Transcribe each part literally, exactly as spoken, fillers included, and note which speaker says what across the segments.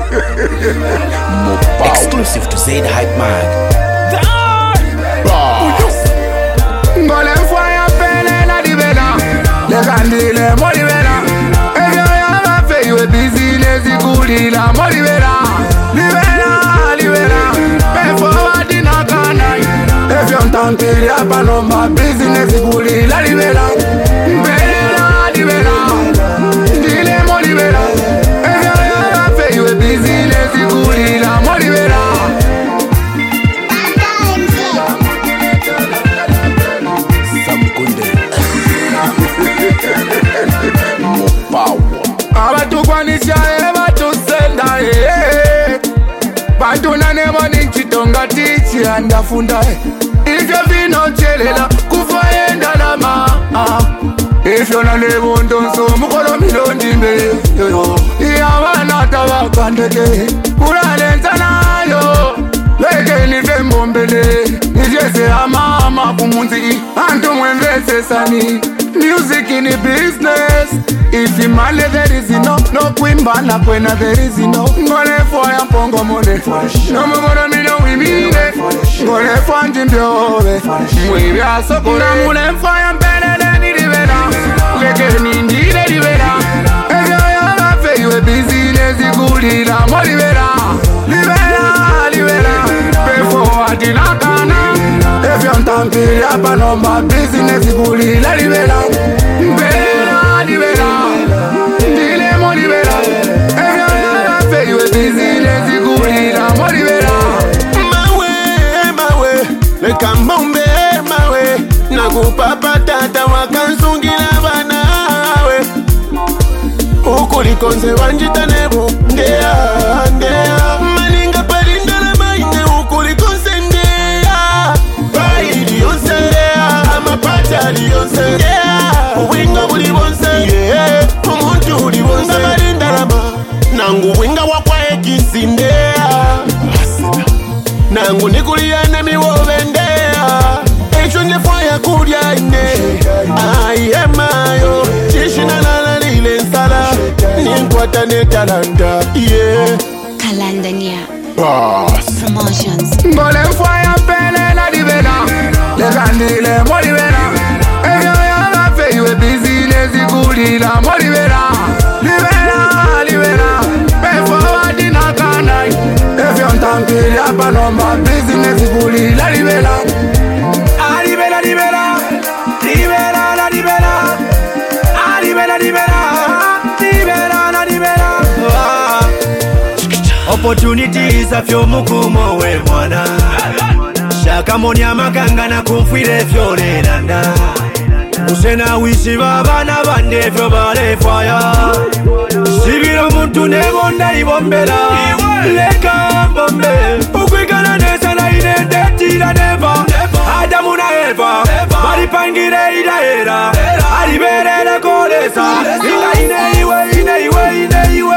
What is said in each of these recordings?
Speaker 1: Exclusive to Zaid Hype Mag.
Speaker 2: Ngole mfaya pele la divela, le candile molivela. If you have a face, you a business, you could la molivela. Livela, livela, pay forward in a cana. If you don't tell ya panoma, business, you could la livela. Livela, livela, dile molivela. If you have a face, you a business, you could la molivela. Abatukwanisha ebatusenda eh Batuna nebo ninchitonga tichi andafunda If you feel no chelela kufaenda lama If you na nebo ndonso mukolo milondi mbe Iyabana tabakandeke Kulalenza nayo Leke nife mbombele Nijese amama kumunzi Antu mwemvese sani Music in the business. If you male there is enough, no quimba na kwena there is enough. Ngole fire pongo mole, no mugoro mino wimine. Ngole fanji mbiowe, mwibi asoko na mule fire mbele le ni divela. Leke ni ndile divela. Ejo ya gafe you a business iguli la molivela. Livela, livela, pay forward in a cana. If you don't feel ya panoma business iguli la livela. Livela, livela, dile molivela. If you don't feel you a business iguli la molivela.
Speaker 3: Mawe, mawe, le kambombe mawe. Nakupa patata wakansungira banawe. Ukulikonze wanjita nebo ndea, ndea. Maninga palinda la maine ukulikonze ndea. Baidi yonse ndea, amapata liyonse ndea. Uwinga buli bonse, yeah. Umuntu uli bonse balinda la ma. Nangu winga wakwa ekisi ndea. Nangu nikuliana miwobe ndea. Echo nefaya kudia ine. I am ayo. Chishina lala lile nsala. Ninkwata ne talanta, yeah.
Speaker 4: Kalandania
Speaker 3: Boss
Speaker 4: Promotions.
Speaker 2: Ngole mfaya pele la divela. Le candile molivela. If you have a face, you a business, you could la molivela. Livela, livela, pay forward in a cana. If you don't kill ya panoma, business, you could la livela. Ah, livela, livela, livela, la livela. Ah, livela, livela, livela, la livela.
Speaker 5: Opportunities afyo mukumo we mwana Shaka moni amakanga na kumfwile fyo lelanda Usena wishi babana bande fyo bale faya Sibiro muntu nebonda ibombela Leka bombe Ukwikana nesa na inendetira neva Adamu na Eva Maripangire ida era Aliberele kolesa Ina ine iwe ine iwe ine iwe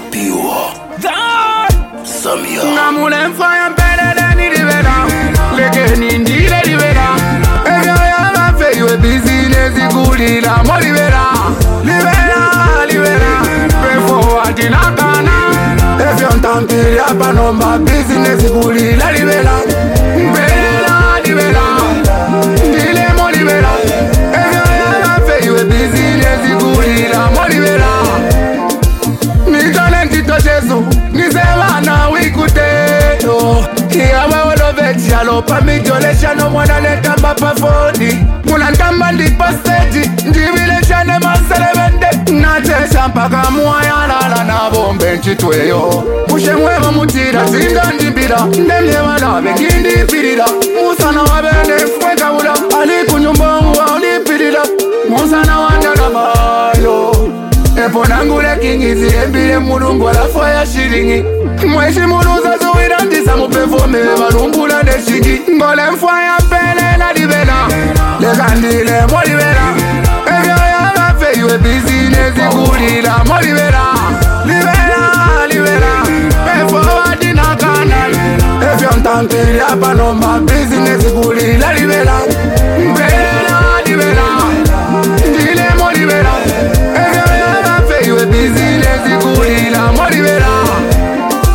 Speaker 2: Namule mfaya mpelele ni livela. Leke ni ndile livela. If you have a face, you a business iguli la molivela. Livela, livela, pay forward in a cana. If you don't feel ya panoma business iguli la livela. Livela, livela, dile molivela. If you have a face, you a business iguli la molivela. Ni talenti to Jesu, ni sebana wikute yo. Kiawa wolo vechi alopa mi jolesha no mwana netamba pafoni. Muna ntamba ndi pasteji, njibile chane masele vende. Natesha mpaka muayana na bombe nchitweyo. Mushe mwema mutira, zinga njibira. Ndemye wana vengindi pirida. Musa na wabene fweka ula. Aliku nyumbongu wa unipirida. Musa na wanda na mayo. Epo nangule kingizi embile mulungu alafu ya shilingi. Mweshi muluza zuwira ndisa mupefome malumbula neshiki. Ngole mfaya pele la divela. Le candile molivela. If you have a face, you a business iguli la molivela. Livela, livela, pay forward in a cana. If you don't feel ya panoma business iguli la livela. Livela, livela, dile molivela. If you have a face, you a business iguli la molivela.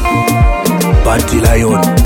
Speaker 1: Lion